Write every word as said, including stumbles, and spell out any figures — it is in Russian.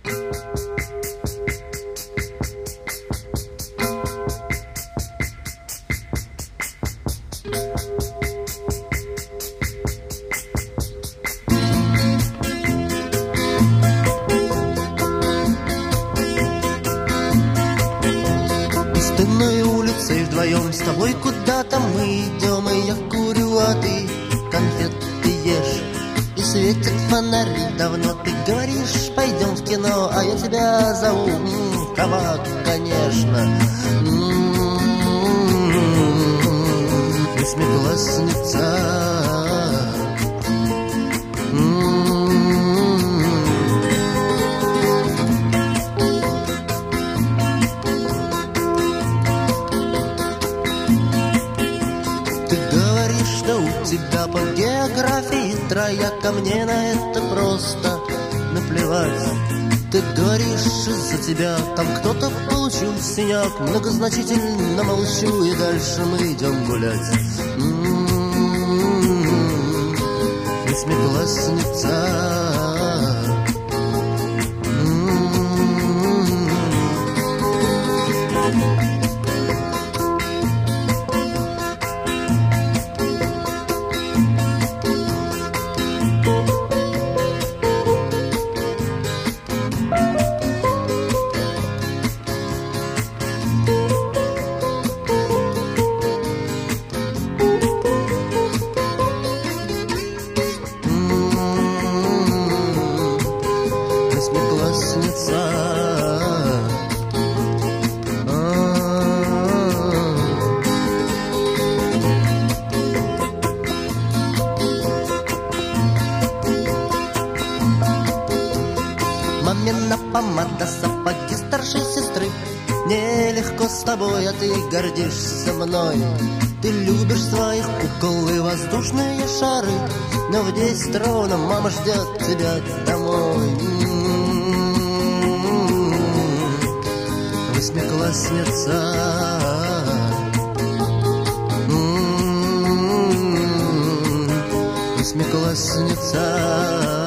Пустынной улицей вдвоем с тобой куда-то мы идем, и я курю, а ты конфеты ешь. И светят фонари давно, ты говоришь, пойдем в кино, а я тебя зову, м-м, кабак, конечно. М-м-м, восьмиклассница. У тебя по географии трояка, мне на это просто наплевать. Ты говоришь, из-за тебя там кто-то получил синяк. Многозначительно молчу, и дальше мы идем гулять. М-м-м, восьмиклассница. Восьмиклассница. Мамина помада, сапоги старшей сестры. Нелегко с тобой, а ты гордишься мной. Ты любишь своих кукол и воздушные шары, но в десять ровно мама ждет тебя домой. Восьмиклассница. М-м-м, восьмиклассница.